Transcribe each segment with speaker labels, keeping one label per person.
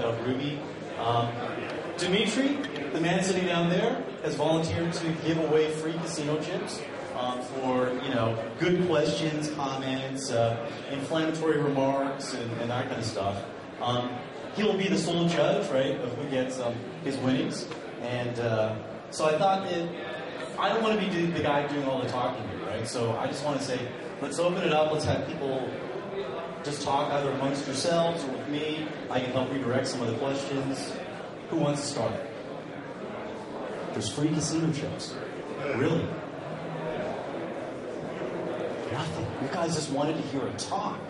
Speaker 1: about Ruby. Dimitri, the man sitting down there, has volunteered to give away free casino chips for good questions, comments, inflammatory remarks, and that kind of stuff. He'll be the sole judge, right, of who gets his winnings. And so I thought that I don't want to be the guy doing all the talking here, right? So I just want to say, let's open it up. Let's have people just talk either amongst yourselves or with me. I can help redirect some of the questions. Who wants to start? There's free casino chips. Really? Nothing. You guys just wanted to hear a talk.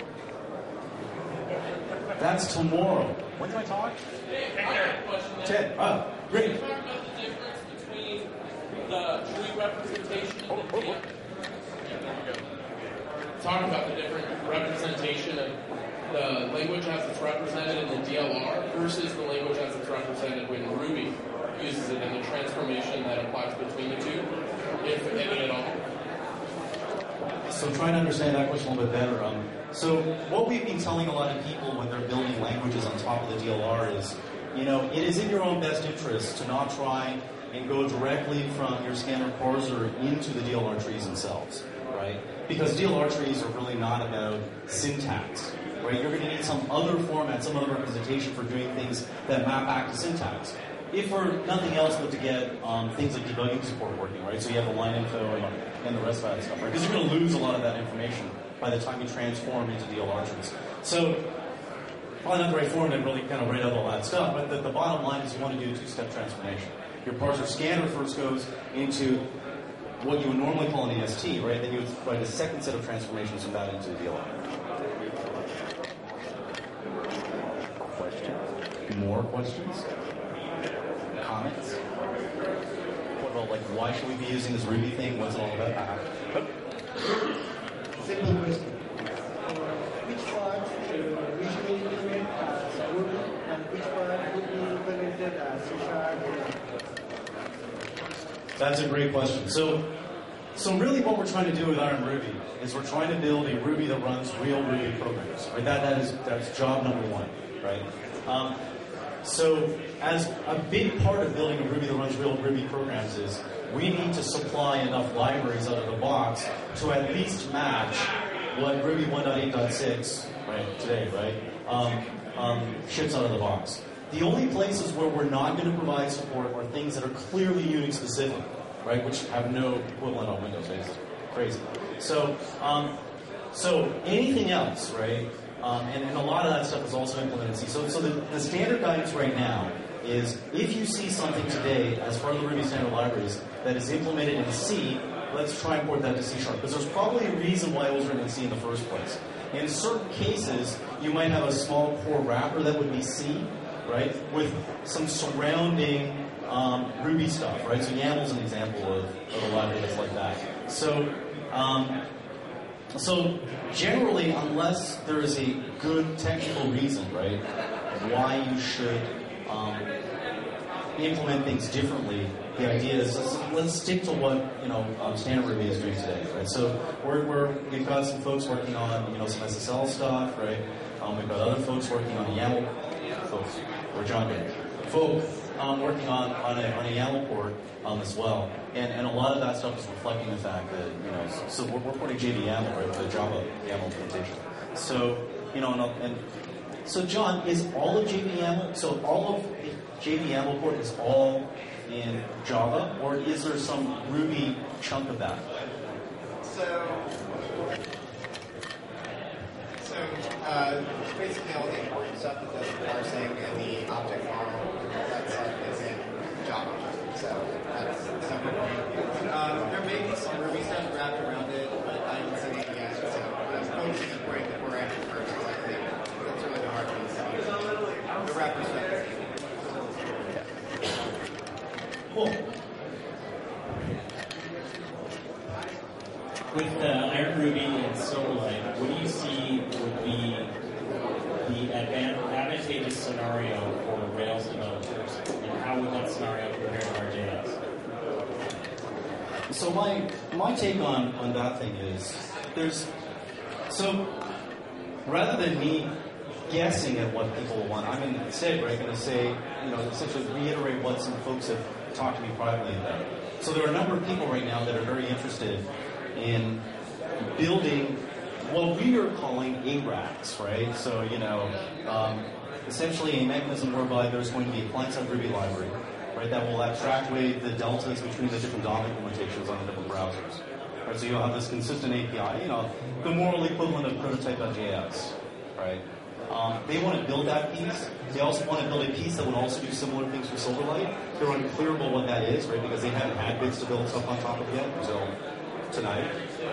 Speaker 1: That's tomorrow. When do I talk? Ted. Oh, great.
Speaker 2: Can you talk about the difference between the true representation and the talk about the different representation of the language as it's represented in the DLR versus the language as it's represented when Ruby uses it, and the transformation that applies between the two, if any at all.
Speaker 1: So trying to understand that question a little bit better. So what we've been telling a lot of people when they're building languages on top of the DLR is, it is in your own best interest to not try and go directly from your scanner parser into the DLR trees themselves, right? Because DLR trees are really not about syntax, right? You're going to need some other format, some other representation for doing things that map back to syntax. If for nothing else but to get things like debugging support working, right? So you have the line info and the rest of that stuff, right? Because you're going to lose a lot of that information by the time you transform into DLR trees. So probably not the right form to really kind of write out all that stuff, but the bottom line is you want to do a two-step transformation. Your parser scanner first goes into what you would normally call an EST, right? Then you would write a second set of transformations from that into the DLR. Questions? More questions? Comments? What about, why should we be using this Ruby thing? What's it all about?
Speaker 3: Simple question. Which parts which will implement as Ruby and which part would be implemented as C#?
Speaker 1: That's a great question. So really what we're trying to do with Iron Ruby is we're trying to build a Ruby that runs real Ruby programs. Right? That's job number one, right? So as a big part of building a Ruby that runs real Ruby programs is we need to supply enough libraries out of the box to at least match what Ruby 1.8.6 right, today, right, ships out of the box. The only places where we're not going to provide support are things that are clearly Unix specific, right, which have no equivalent on Windows. It's crazy. So anything else, right? And a lot of that stuff is also implemented in C. So the standard guidance right now is if you see something today as part of the Ruby standard libraries that is implemented in C, let's try and port that to C#. Because there's probably a reason why it was written in C in the first place. In certain cases, you might have a small core wrapper that would be C, right, with some surrounding Ruby stuff, right? So YAML's an example of a library that's like that. So generally, unless there is a good technical reason, right, why you should implement things differently, the idea is let's stick to what standard Ruby is doing today, right? So we've got some folks working on some SSL stuff, right? We've got other folks working on YAML folks, or John did. Folk working on a YAML port as well, and a lot of that stuff is reflecting the fact that so we're porting JVYAML, right, the Java YAML implementation. So so John, is all of JVYAML? So all of the JVYAML port is all in Java, or is there some Ruby chunk of that?
Speaker 4: Basically all the important stuff that does the parsing and the object model, that stuff is in Java. So that's separate. There may be some Ruby stuff wrapped around it, but I haven't seen it yet. So I'm focusing on writing the core action first, because I think that's really the hard piece. The wrapper stuff is
Speaker 1: Cool.
Speaker 5: With Iron Ruby and Silverlight, what do you see would be the advantageous scenario for Rails developers, and how would that scenario compare to RJS?
Speaker 1: So my take on that thing is rather than me guessing at what people want. I'm instead going to say, essentially reiterate what some folks have talked to me privately about. So there are a number of people right now that are very interested in building what we are calling ARACs, right? So, essentially a mechanism whereby there's going to be a client-side Ruby library, right, that will abstract away the deltas between the different DOM implementations on the different browsers. Right, so you'll have this consistent API, the moral equivalent of prototype.js, right? They want to build that piece. They also want to build a piece that would also do similar things for Silverlight. They're unclear about what that is, right, because they haven't had bits to build stuff on top of yet until tonight.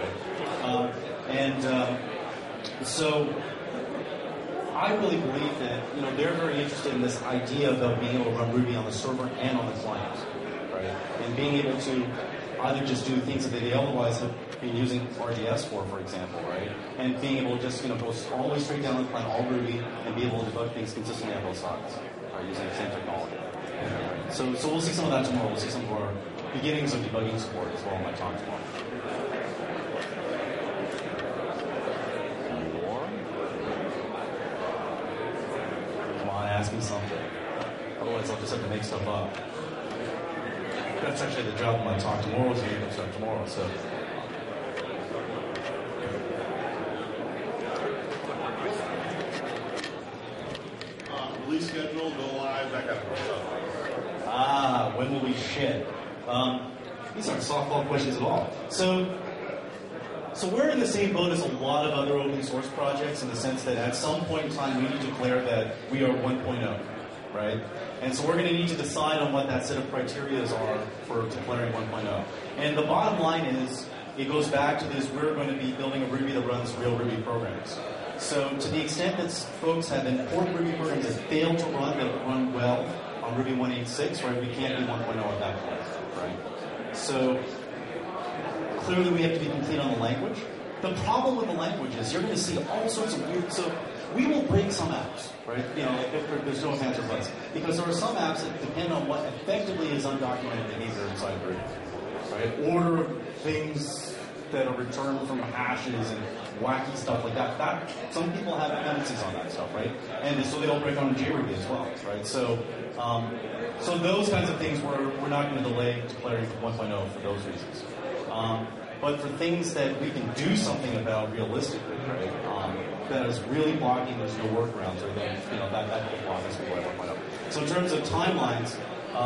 Speaker 1: Right? So I really believe that they're very interested in this idea of being able to run Ruby on the server and on the client, right? And being able to either just do things that they otherwise have been using RDS for example, right? And being able to just go all the way straight down the client, all Ruby, and be able to debug things consistently on both sides, right? Using the same technology. Right? So we'll see some of that tomorrow. We'll see some of our beginnings of debugging support as well in my talk tomorrow. Ask me something. Otherwise, I'll just have to make stuff up. That's actually the job of my talk tomorrow, is to make stuff tomorrow. So,
Speaker 6: release schedule, go live, that kind of stuff.
Speaker 1: When will we ship? These aren't softball questions at all. So we're in the same boat as a lot of other open source projects in the sense that at some point in time we need to declare that we are 1.0, right? And so we're going to need to decide on what that set of criteria are for declaring 1.0. And the bottom line is, it goes back to this, we're going to be building a Ruby that runs real Ruby programs. So to the extent that folks have important Ruby programs that fail to run, that run well on Ruby 1.8.6, right, we can't be 1.0 at that point, right? So clearly we have to be complete on the language. The problem with the language is you're going to see all sorts of weird... So we will break some apps, right? If there's no offense or buts. Because there are some apps that depend on what effectively is undocumented behavior inside Ruby, right? Order things that are returned from hashes and wacky stuff like that. Some people have dependencies on that stuff, right? And so they'll break on JRuby as well, right? So those kinds of things we're not going to delay declaring 1.0 for those reasons. But for things that we can do something about realistically, right, that is really blocking, there's no workarounds, or then that will block us before 1.0. So in terms of timelines,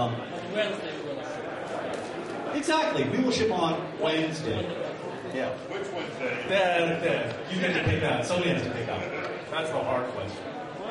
Speaker 1: exactly, we will ship on Wednesday. Yeah.
Speaker 6: Which Wednesday?
Speaker 1: You get to pick that. Somebody has to pick that. That's the hard question.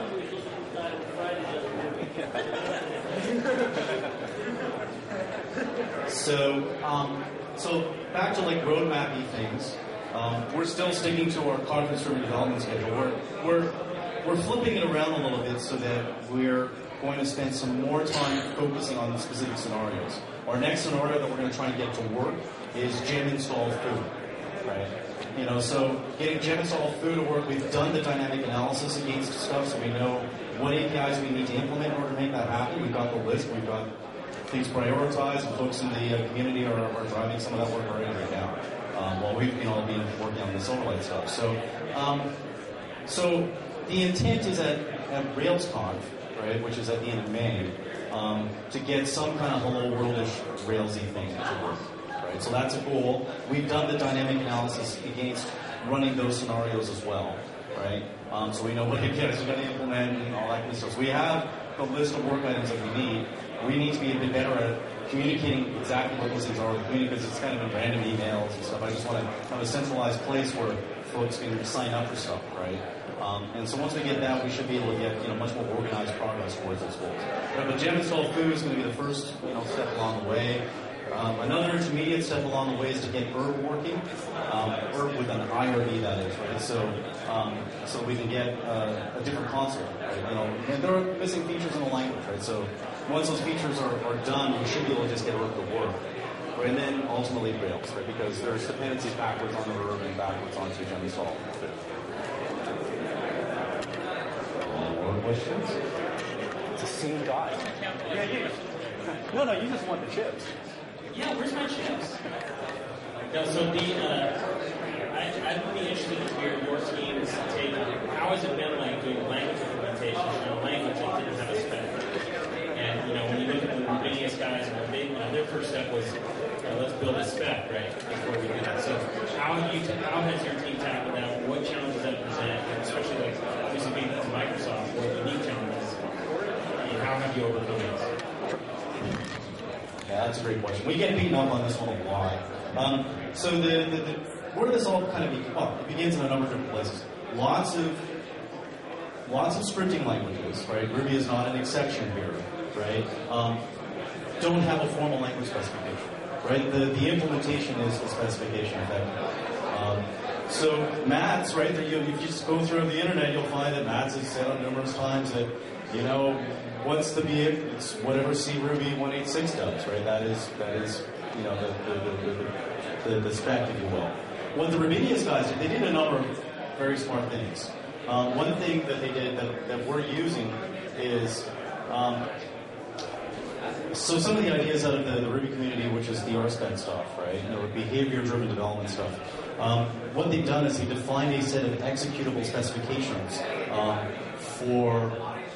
Speaker 1: So back to roadmap-y things. We're still sticking to our conference-driven development schedule. We're flipping it around a little bit so that we're going to spend some more time focusing on the specific scenarios. Our next scenario that we're going to try and get to work is gem install foo, right? So getting gem install foo to work, we've done the dynamic analysis against stuff, so we know what APIs we need to implement in order to make that happen. We've got the list, we've got things prioritized, and folks in the community are driving some of that work already right now. While we've been working on the Silverlight stuff. So the intent is at RailsConf, right, which is at the end of May, to get some kind of hello worldish Railsy thing to work. Right? So that's a goal. We've done the dynamic analysis against running those scenarios as well, right? So we know what APIs we're going to implement and all that kind of stuff. So we have the list of work items that we need. We need to be a bit better at communicating exactly what those things are with the community, because it's kind of in random emails and stuff. I just want to have a centralized place where folks can sign up for stuff, right? And so once we get that, we should be able to get much more organized progress towards those goals. But gem install foo is going to be the first step along the way. Another intermediate step along the way is to get Herb working. Herb with an IRB, that is, right? So we can get a different console, right? And there are missing features in the language, right? So once those features are done, we should be able to just get Herb to work. Right? And then ultimately Rails, right? Because there's dependencies backwards on the Herb and backwards onto gem install. More questions? It's the same guy. Yeah, No, you just want the chips.
Speaker 5: Yeah, where's my chips? No, so I'd be interested to hear your team's take on how has it been like doing language implementation in a language that didn't have a spec. And when you look at the Rubinius guys, their first step was let's build a spec, right, before we do that. So how has your team tackled that? What challenges that present, and especially like obviously being to Microsoft, what unique challenges, and how have you overcome those?
Speaker 1: Yeah, that's a great question. We get beaten up on this one a lot. So where this all kind of it begins in a number of different places. Lots of scripting languages, right? Ruby is not an exception here, right? Don't have a formal language specification, right? The implementation is the specification effectively. So Mats, right? If you just go through the internet, you'll find that Mats has said on numerous times that what's the BF? It's whatever C Ruby 186 does, right? That is the spec, if you will. What the Rubinius guys did, they did a number of very smart things. One thing that they did that we're using is so some of the ideas out of the Ruby community, which is the RSpec stuff, right? Behavior-driven development stuff. What they've done is they defined a set of executable specifications for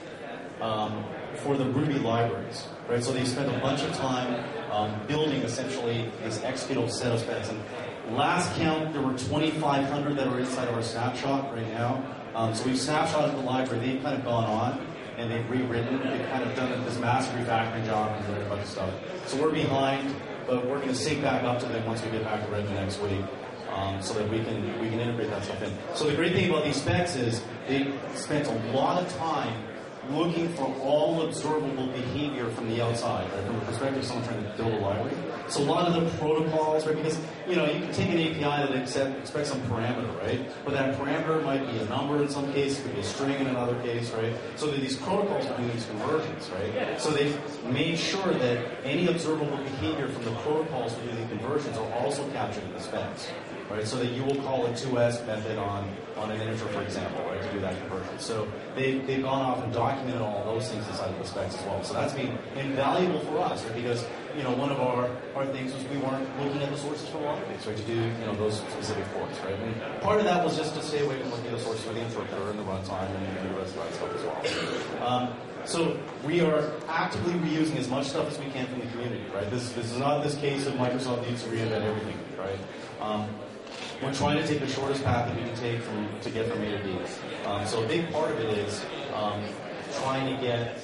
Speaker 1: the Ruby libraries, right? So they spent a bunch of time building essentially this executable set of specs. And last count, there were 2,500 that are inside of our snapshot right now. So we've snapshotted the library. They've kind of gone on and they've rewritten. They've kind of done this massive refactoring job and doing a bunch of stuff. So we're behind, but we're going to sync back up to them once we get back to Redmond next week. So that we can integrate that stuff in. So the great thing about these specs is they spent a lot of time looking for all observable behavior from the outside, right? From the perspective of someone trying to build a library. So a lot of the protocols, right? Because you can take an API that expects some parameter, right? But that parameter might be a number in some cases, it could be a string in another case, right? So that these protocols are doing these conversions, right? So they've made sure that any observable behavior from the protocols that do the conversions are also captured in the specs. Right, so that you will call a 2s method on an integer, for example, right, to do that conversion. So they've gone off and documented all those things inside of the specs as well. So that's been invaluable for us, right, because one of our things was we weren't looking at the sources for a lot of things, right, to do those specific ports, right. And part of that was just to stay away from looking at the sources for the interpreter and the runtime and the rest of that stuff as well. So we are actively reusing as much stuff as we can from the community, right. This is not this case of Microsoft needs to reinvent everything, right. We're trying to take the shortest path that we can take to get from A to B. So a big part of it is trying to get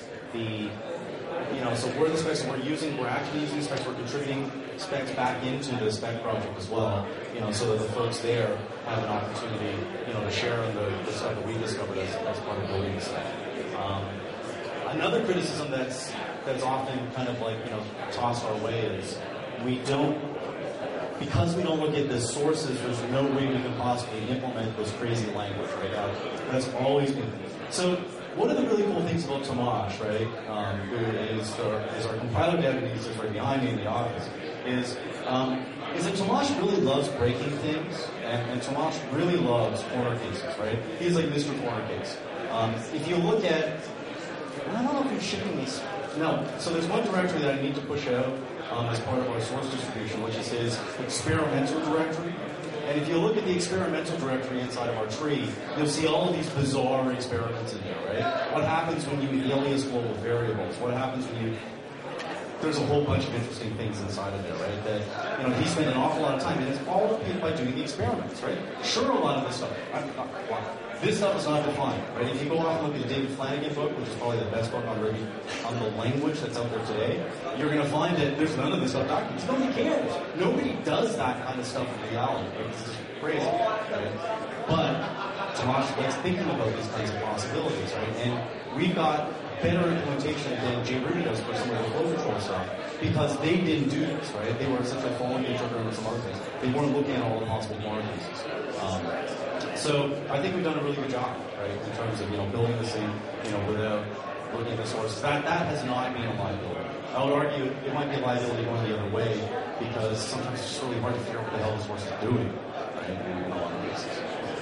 Speaker 1: so we're the specs we're actually using specs, we're contributing specs back into the spec project as well, so that the folks there have an opportunity, to share in the stuff that we discovered as part of building the spec. Another criticism that's often kind of tossed our way is because we don't look at the sources, there's no way we can possibly implement this crazy language, right? That's always been. So one of the really cool things about Tomasz, right, who is our compiler dev, and he's just right behind me in the office, is that Tomasz really loves breaking things, and Tomasz really loves corner cases, right? He's like Mr. Corner Case. If you look at, I don't know if you're shipping these. No. So there's one directory that I need to push out as part of our source distribution, which is his experimental directory. And if you look at the experimental directory inside of our tree, you'll see all of these bizarre experiments in there, right? What happens when you alias global variables? What happens when there's a whole bunch of interesting things inside of there, right? That, he spent an awful lot of time, and it's all by doing the experiments, right? Sure, a lot of this stuff, this stuff is not defined, right? If you go off and look at the David Flanagan book, which is probably the best book on Ruby, on the language that's out there today, you're going to find that there's none of this stuff documented. Nobody cares. Nobody does that kind of stuff in reality. It's just crazy, right? But Tomasz likes thinking about these kinds of possibilities, right? And we've got better implementation than JRuby does for some of the flow control stuff, because they didn't do this, right? They were essentially following the interpreter and some other things. They weren't looking at all the possible corner cases. So I think we've done a really good job, right, in terms of building this thing, without looking at the sources. That has not been a liability. I would argue it might be a liability going the other way, because sometimes it's just really hard to figure out what the hell the source is doing, right, in a lot of cases.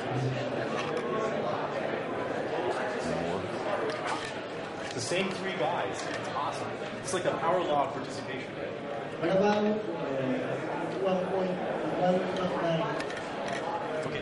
Speaker 7: The same three guys. It's awesome. It's like the power law of participation.
Speaker 3: What about 1.1.9?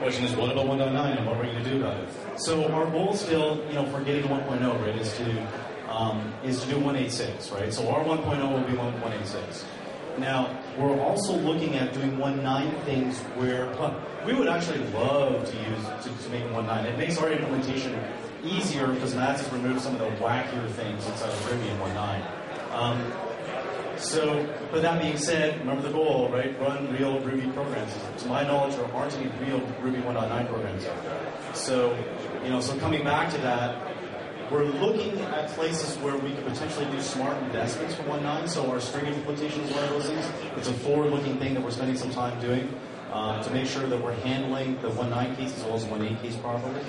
Speaker 1: question is, what about 1.9 and what are we going to do about it? So our goal still, for getting to 1.0, right, is to do 186, right? So our 1.0 will be 186. Now, we're also looking at doing 1.9 things where we would actually love to use to make 1.9. It makes our implementation easier because Matt has removed some of the wackier things inside of Ruby in 1.9. But that being said, remember the goal, right? Run real Ruby programs. To my knowledge, there aren't any real Ruby 1.9 programs out there. So coming back to that, we're looking at places where we could potentially do smart investments for 1.9. So our string implementation is one of those things. It's a forward-looking thing that we're spending some time doing to make sure that we're handling the 1.9 case as well as the 1.8 case properly.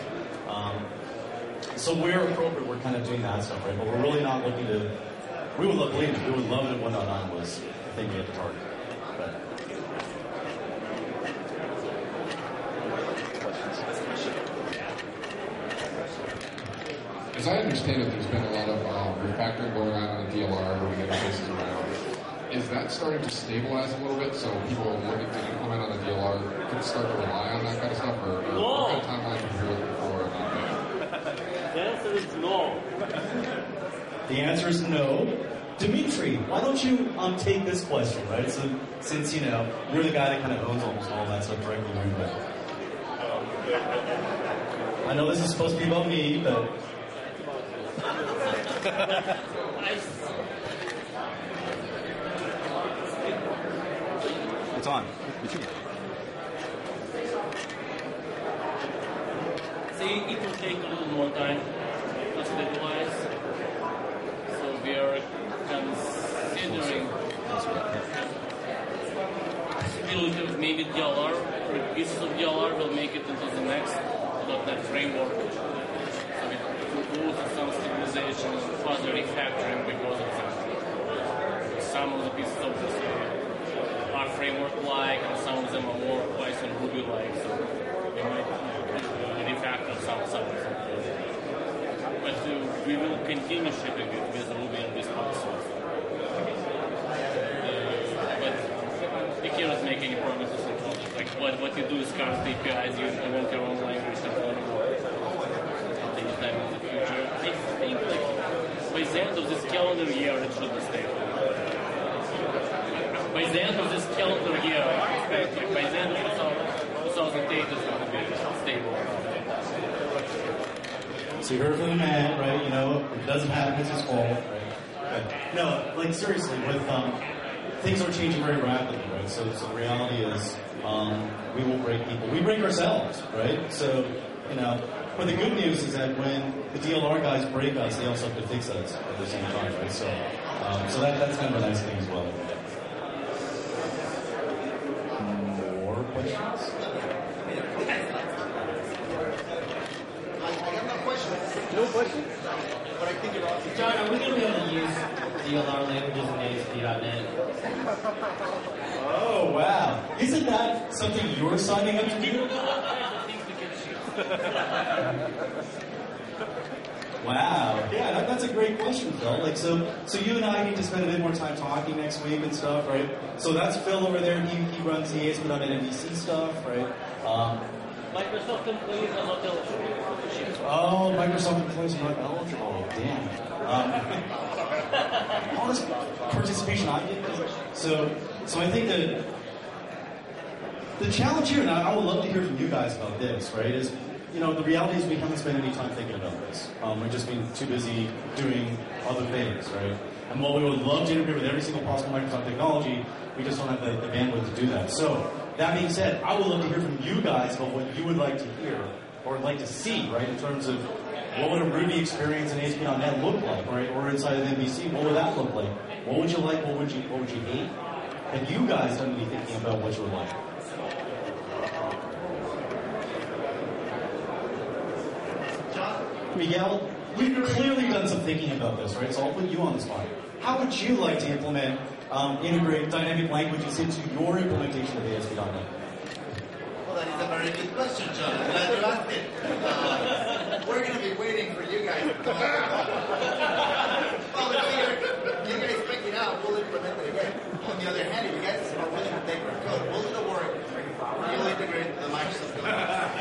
Speaker 1: So where appropriate, we're kind of doing that stuff, right? But we're really not looking to. We would love, believe me, we would love it if 1.9 was the thing we had to target. But.
Speaker 8: As I understand it, there's been a lot of refactoring going on the DLR, moving interfaces around. Is that starting to stabilize a little bit so people looking to implement on the DLR can start to rely on that kind of stuff? Or what kind of timeline are you looking for on that?
Speaker 9: The answer is no.
Speaker 1: The answer is no. Dimitri, why don't you take this question, right? So, since, you're the guy that kind of owns almost all that stuff directly. I know this is supposed to be about me, but... It's on.
Speaker 9: So it will take a little more time to stabilize. So we are considering possibility of maybe DLR, or pieces of DLR will make it into the next .NET framework. So it will go some stabilization and further refactoring because of that. Some of the pieces of this are framework-like, and some of them are more Python Ruby-like. So we might refactor some of them. But we will continue shipping it with Ruby and with Python. But we cannot make any promises on project. Like what you do is carve APIs, you implement your own language and all anytime in the future. I think by the end of this calendar year it should be stable. By the end of this calendar year, I expect by the end of 2008 it's going to be stable.
Speaker 1: So you heard from the man, right? If it doesn't happen, it's his fault, right? But no, seriously, with things are changing very rapidly, right? So the reality is, we will break people. We break ourselves, right? So, but the good news is that when the DLR guys break us, they also have to fix us at the same time, right? So that's kind of a nice thing as well. More questions?
Speaker 3: No question?
Speaker 10: But I think John, are we going to be able to use DLR languages in ASP.NET?
Speaker 1: Oh, wow. Isn't that something you're signing up to do? Wow. Yeah, that's a great question, Phil. So you and I need to spend a bit more time talking next week and stuff, right? So that's Phil over there. He runs the ASP.NET MVC stuff, right?
Speaker 9: Microsoft employees are not eligible.
Speaker 1: Oh, Microsoft employees are not eligible. Damn. All this participation I get. So I think that the challenge here, and I would love to hear from you guys about this, right, is, the reality is we haven't spent any time thinking about this. We've just been too busy doing other things, right? And while we would love to integrate with every single possible Microsoft technology, we just don't have the bandwidth to do that. So, that being said, I would love to hear from you guys about what you would like to hear or like to see, right, in terms of what would a Ruby experience in ASP.NET look like, right, or inside of MVC, what would that look like? What would you like? What would you hate? Have you guys done any thinking about what you would like? Miguel, you've clearly done some thinking about this, right? So I'll put you on the spot. How would you like to integrate dynamic languages into your implementation of ASP.NET?
Speaker 10: Well, that is a very good question, John. I'm glad you asked it. We're going to be waiting for you guys to come up. Well, you guys pick it out, we'll implement it again. On the other hand, if you guys are willing to take our code, we'll do the work. You'll integrate the Microsoft code.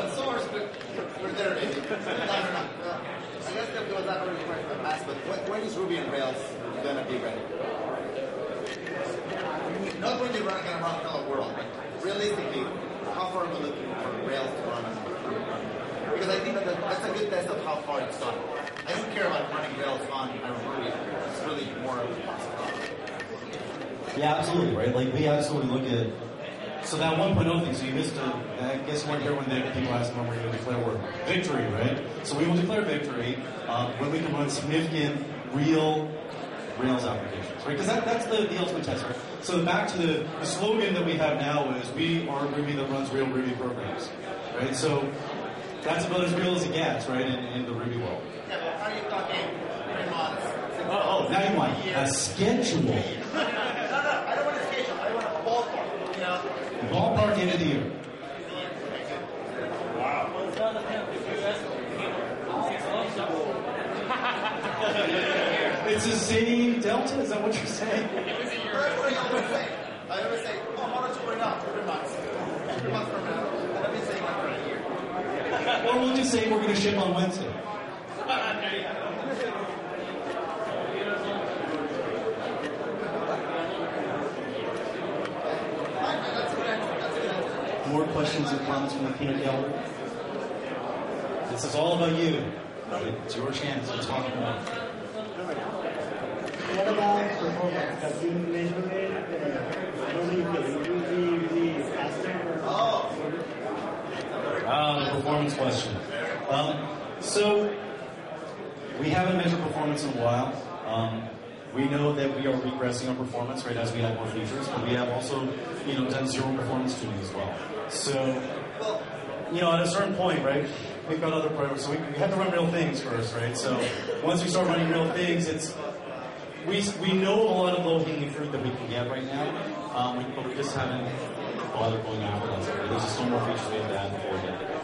Speaker 10: open source, but we're there, maybe. I guess that was not really part of the past, but when is Ruby on Rails going to be ready? Not when you're going to run Hello World, but realistically, how far are we looking for Rails to run on? Because I think that's a good test of how far it's gone. I don't care about running Rails on Ruby. It's really more of a possibility.
Speaker 1: Yeah, absolutely, right? Like, we absolutely look at... So that 1.0 thing, so you missed I guess you weren't here when people asked when we're going to declare victory, right? So we will declare victory when we can run significant, real Rails applications, right? Because that's the ultimate test, right? So back to the slogan that we have now is, we are Ruby that runs real Ruby programs, right? So that's about as real as it gets, right, in the Ruby world.
Speaker 10: Yeah, but how are you talking 3 months?
Speaker 1: Now you want a schedule.
Speaker 10: No, I don't want a schedule. I want a ballpark, you know?
Speaker 1: Ballpark end of the year.
Speaker 10: Wow.
Speaker 1: It's the same delta? Is that what you're saying?
Speaker 10: That's what I always say. I always say, how much going up? 3 months. 3 months from now. And I've been saying that for a year.
Speaker 1: Or we'll just say we're going to ship on Wednesday. More questions and comments from the peanut gallery? This is all about you. It's your chance to talk more.
Speaker 3: What about performance? Have you measured it? What do you feel? Really faster?
Speaker 1: The performance question. So, we haven't measured performance in a while. We know that we are regressing our performance, right, as we add more features, but we have also, done zero performance tuning as well. So, at a certain point, right, we've got other priorities. So we have to run real things first, right? So once we start running real things, we know a lot of low-hanging fruit that we can get right now, but we just haven't bothered going after that. So there's just no more features we have to add before we get there.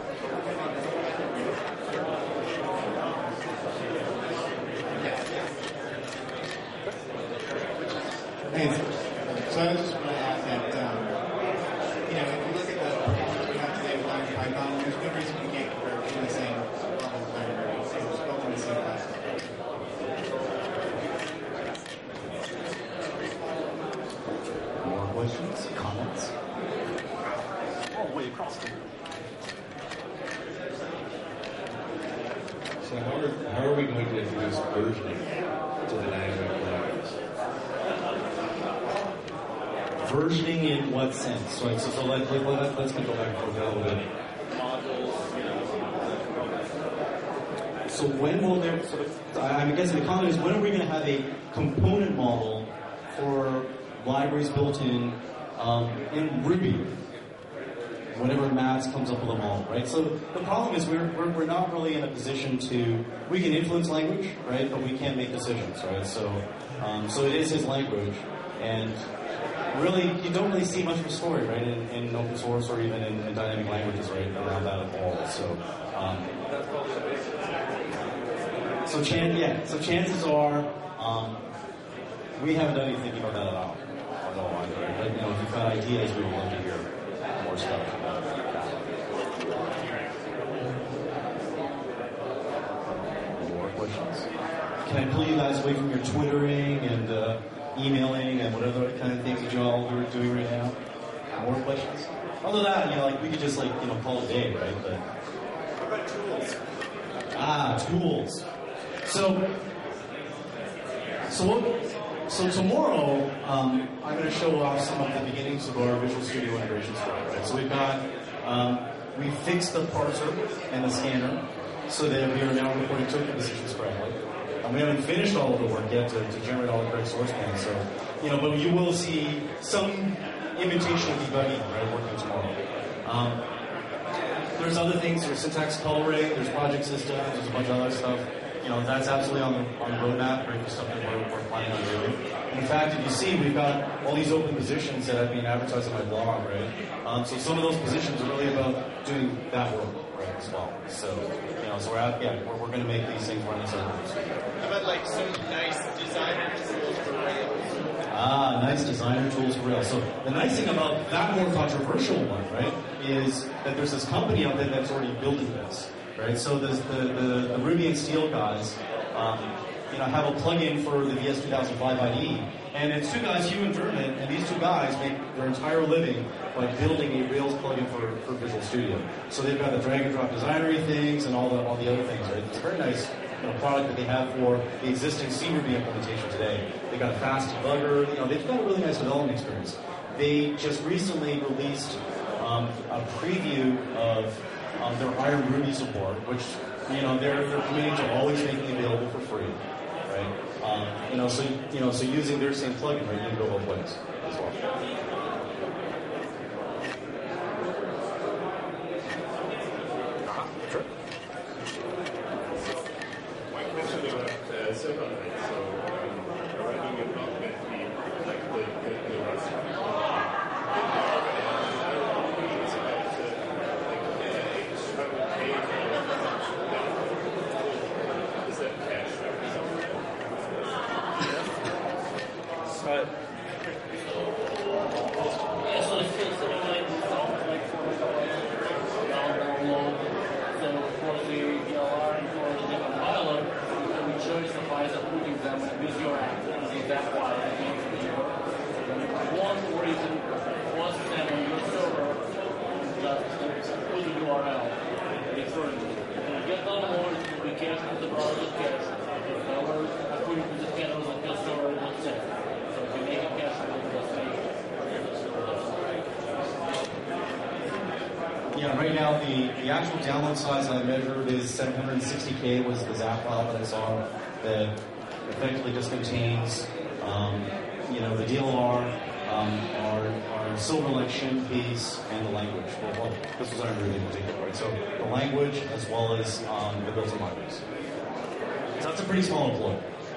Speaker 4: Hey, so I was just going to ask that, if you look at the performance we have today with Iron Python, there's no reason we can't compare it to the same level of library. So we're spoken the same class.
Speaker 1: More questions? Comments?
Speaker 7: All the way across the
Speaker 11: So how are we going to introduce versioning to the dynamic language?
Speaker 1: Versioning in what sense? Right. So let's go back and forth a little bit. So when will there? I guess the comment is, when are we going to have a component model for libraries built in Ruby? Whenever Mads comes up with a model, right? So the problem is we're not really in a position to, we can influence language, right? But we can't make decisions, right? So it is his language, and really, you don't really see much of a story, right, in open source or even in dynamic languages, right, around that at all. So chances are, we haven't done any thinking about that at all. But, if you've got ideas, we would love to hear more stuff about that. More questions? Can I pull you guys away from your Twittering and emailing and whatever kind of things that you all are doing right now? More questions? Other than that, we could just call it a day, right? But
Speaker 6: What about tools?
Speaker 1: Tools. So tomorrow, I'm going to show off some of the beginnings of our Visual Studio integration story, right? So we fixed the parser and the scanner so that we are now recording token positions correctly. We haven't finished all of the work yet to generate all the correct source plans. So, but you will see some imitation of debugging, right, working tomorrow. There's other things. There's syntax coloring. There's project systems. There's a bunch of other stuff. That's absolutely on the roadmap, right, for stuff that we're planning on doing. In fact, if you see, we've got all these open positions that I've been advertised on my blog, right? So some of those positions are really about doing that work, right, as well. So, so we're going to make these things run in circles.
Speaker 10: How about some nice designer tools for Rails?
Speaker 1: nice designer tools for Rails. So the nice thing about that more controversial one, right, is that there's this company out there that's already building this, right? So there's the Ruby and Steel guys, have a plugin for the VS 2005 IDE. And it's two guys, Hugh and Dermot, and these two guys make their entire living by building a Rails plugin for Visual Studio. So they've got the drag and drop designery things and all the other things, right? It's a very nice product that they have for the existing C Ruby implementation today. They got a fast debugger, they've got a really nice development experience. They just recently released a preview of their Iron Ruby support, which they're committing to always making it available for free, right? So using their same plugin, right, you can go both ways as well.
Speaker 6: Sure. My question about several things. So, writing about the Rust.
Speaker 1: Right now, the actual download size that I measured is 760K was the ZAP file that I saw that effectively just contains, the DLR, our Silverlight shim piece, and the language. Well, this was Iron Ruby in particular, right? So the language as well as the built-in libraries. So that's a pretty small deploy.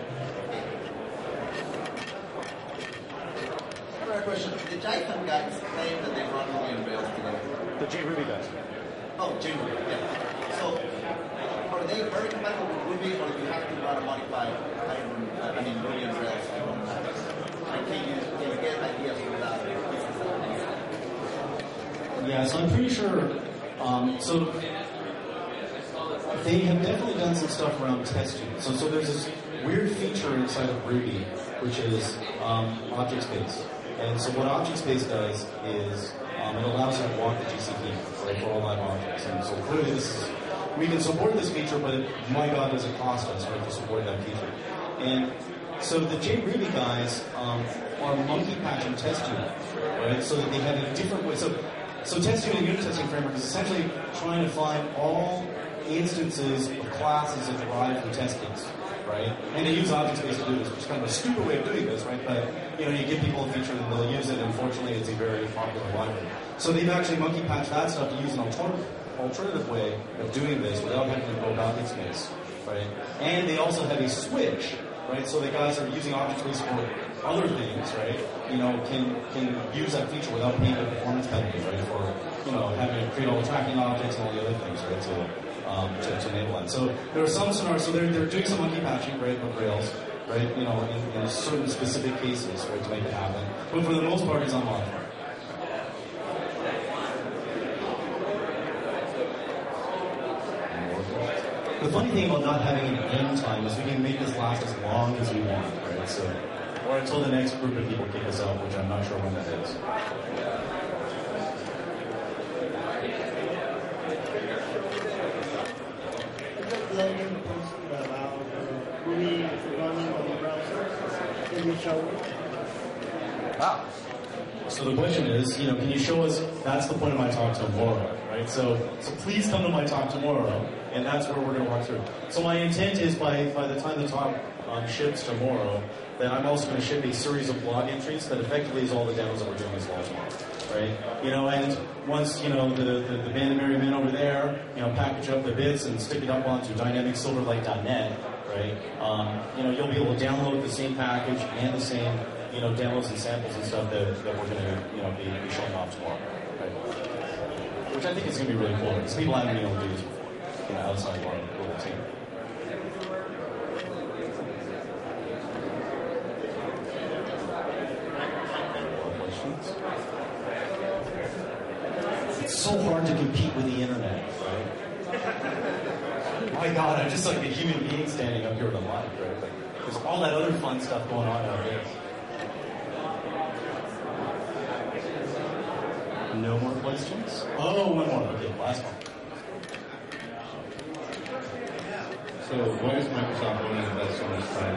Speaker 10: Another question. The Jython guys claim that they run Ruby on Rails together.
Speaker 7: The JRuby guys.
Speaker 10: Oh, JRuby, yeah. So, are they very compatible with Ruby, or do you have to run a modified Ruby on Rails to run that? And can you get ideas from that?
Speaker 1: Yeah, so I'm pretty sure, so they have definitely done some stuff around testing. So there's this weird feature inside of Ruby, which is object space. And so what object space does is it allows you to walk the GCP, right, for all live objects. And so clearly we can support this feature, but my God, does it cost us, right, to support that feature. And so the JRuby guys are monkey patching test unit, right, so that they have a different way. So test unit unit testing framework is essentially trying to find all instances of classes that derive from test case, right? And they use object space to do this, which is kind of a stupid way of doing this, right? But you give people a feature, and they'll use it. And unfortunately, it's a very popular library. So they've actually monkey patched that stuff to use an alternative way of doing this without having to invoke object space, right? And they also have a switch, right? So the guys that are using object space for other things, right? Can use that feature without paying the performance penalty, right? For having to create all the tracking objects and all the other things, right? To enable that. So there are some scenarios. So they're doing some monkey patching, right, with Rails, right? In certain specific cases, right, to make it happen. But for the most part, it's unmodified. The funny thing about not having an end time is we can make this last as long as we want, right? So, or until the next group of people kick us out, which I'm not sure when that is.
Speaker 3: Landing post about Ruby running on the browser. Can you show it?
Speaker 1: So the question is, can you show us? That's the point of my talk tomorrow, right? So please come to my talk tomorrow, and that's where we're going to walk through. So my intent is by the time the talk ships tomorrow, that I'm also going to ship a series of blog entries that effectively is all the demos that we're doing as well tomorrow, right? And once the band of merry men over there, package up the bits and stick it up onto dynamicsilverlight.net, right? You'll be able to download the same package and the same demos and samples and stuff that we're going to be showing off tomorrow, right? Which I think is going to be really cool because people haven't been able to do this before, outside of our little team. hard to compete with the internet, right? My God, I'm just like a human being standing up here with a mic, right? Like, there's all that other fun stuff going on nowadays. No more questions? Oh, one more. Okay, last one.
Speaker 11: So why is Microsoft going to invest so much time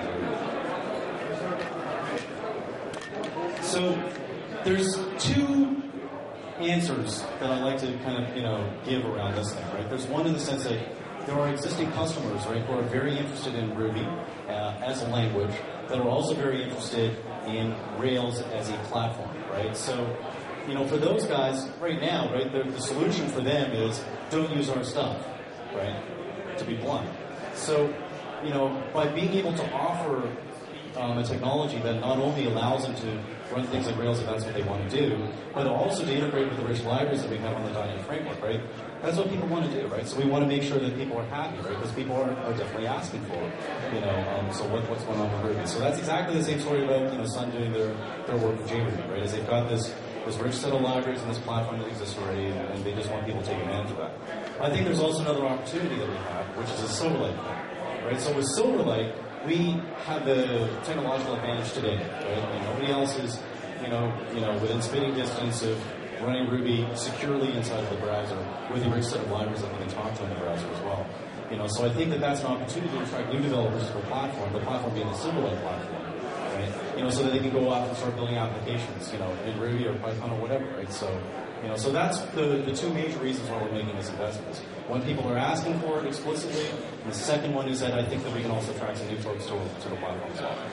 Speaker 11: in
Speaker 1: So there's two answers that I like to kind of, give around this thing, right? There's one in the sense that there are existing customers, right, who are very interested in Ruby as a language, that are also very interested in Rails as a platform, right? So, for those guys right now, right, the solution for them is don't use our stuff, right? To be blunt. So, by being able to offer a technology that not only allows them to run things like Rails if that's what they want to do, but also to integrate with the rich libraries that we have on the .NET framework, right? That's what people want to do, right? So we want to make sure that people are happy, right? Because people are definitely asking for it, so what's going on with Ruby? So that's exactly the same story about, Sun doing their work with JRuby, right? Is they've got this rich set of libraries and this platform that exists already, and they just want people to take advantage of that. I think there's also another opportunity that we have, which is a Silverlight thing, right? So with Silverlight, we have the technological advantage today, right? Nobody else is, within spitting distance of running Ruby securely inside of the browser with a rich set of libraries that we can talk to in the browser as well. So I think that's an opportunity to attract new developers to the platform being the Silverlight platform, right? So that they can go off and start building applications, in Ruby or Python or whatever, right? So that's the two major reasons why we're making this investment. One, people are asking for it explicitly, and the second one is that I think that we can also attract some new folks to the platform as well.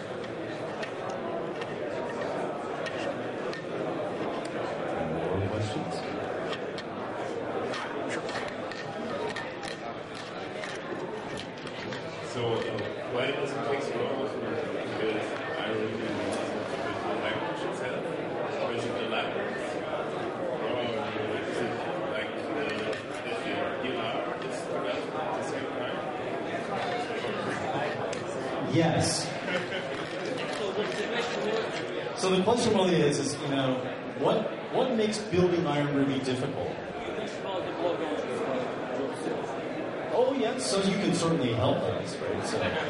Speaker 1: More questions?
Speaker 6: So why does it take so long to build iRuby with the language itself? Or is it the libraries? Or is it like if your DLR is developed at the same time?
Speaker 1: Yes. So the question really is what makes building Iron Ruby difficult? Oh, yes. So you can certainly help us, right?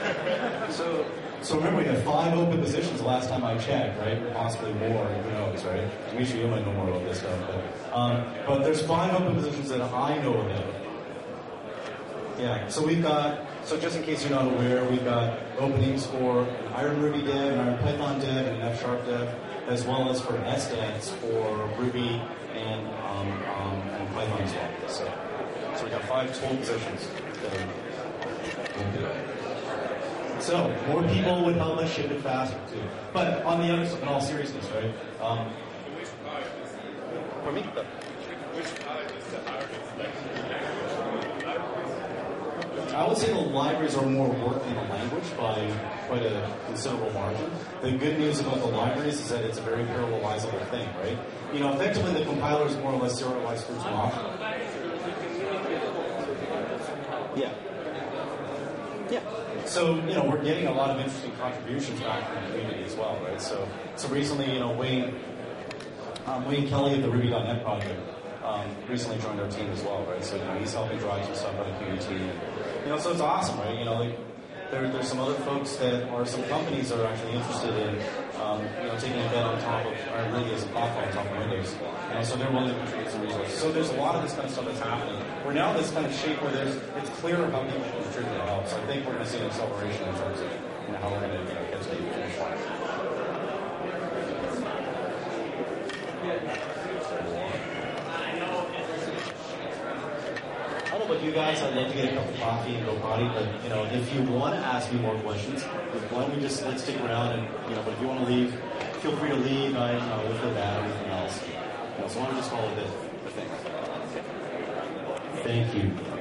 Speaker 1: So remember, we have 5 open positions the last time I checked, right? Possibly more, who knows, right? Dimitri, you might know more about this stuff, but there's 5 open positions that I know about. Yeah. So just in case you're not aware, we've got openings for an Iron Ruby dev, an Iron Python dev, and an F# dev, as well as for SDevs for Ruby and Python as well. So we've got 5 total positions. So more people would help us ship it faster too. But on the other side, in all seriousness, right? For me, I would say the libraries are more worked in the language by quite a considerable margin. The good news about the libraries is that it's a very parallelizable thing, right? Effectively the compiler is more or less serialized through off. Yeah. So, we're getting a lot of interesting contributions back from the community as well, right? So recently, Wayne Kelly of the Ruby.net project recently joined our team as well, right? So, he's helping drive some stuff out of Qt. And, so it's awesome, right? There's some other folks some companies that are actually interested in, taking a bet on top of Iron Ruby as a platform on top of Windows. So they're willing to contribute some resources. So there's a lot of this kind of stuff that's happening. We're now in this kind of shape where it's clear how people can contribute to help. So I think we're going to see an acceleration in terms of how we're going to get to the finish line. I don't know about you guys. I'd love to get a cup of coffee and go potty, but if you want to ask me more questions, why don't we let's stick around and but if you want to leave, feel free to leave. I don't feel bad or anything else. So why don't we just call it the thing. Thank you.